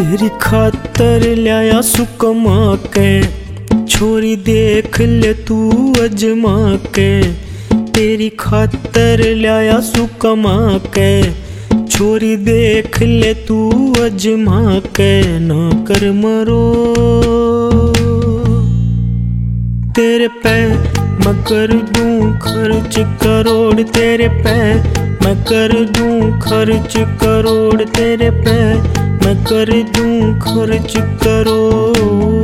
तेरी खातर लाया सुकमा के, छोरी देख ले तू अजमा के। तेरी खातर लाया सुकमा के, छोरी देख ले तू अजमा के। ना कर मरो तेरे पे मैं कर दूं खर्च करोड़, तेरे पे मैं कर दूं खर्च करोड़, तेरे पे मैं कर दूं खर्च करोड़।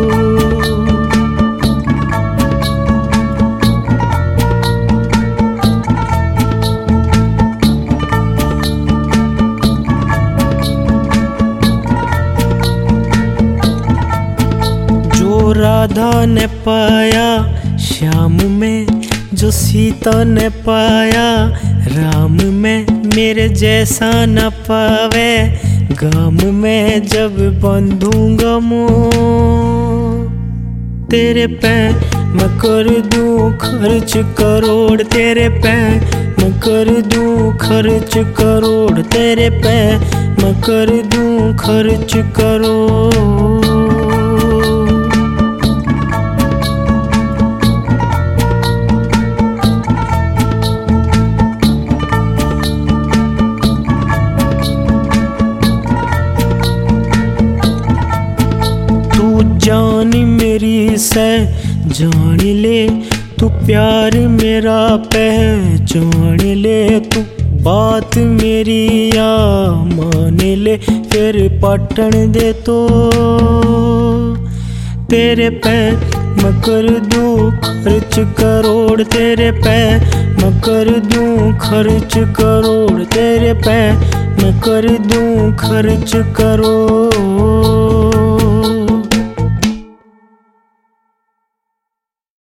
जो राधा ने पाया श्याम में, जो सीता ने पाया राम में, मेरे जैसा न पावे गाम में जब बंधूंगा मोह। तेरे पे मैं कर दूं खर्च करोड़, तेरे पे मैं कर दूं खर्च करोड़, तेरे पे मैं कर दूं खर्च करोड़। जान मेरी से जान ले तू, प्यार मेरा पहचान ले तू, बात मेरी या मान ले फिर पटन दे तो। तेरे पे मैं कर दूं खर्च करोड़, तेरे पे मैं कर दूं खर्च करोड़, तेरे पे मैं कर दूं खर्च करोड़।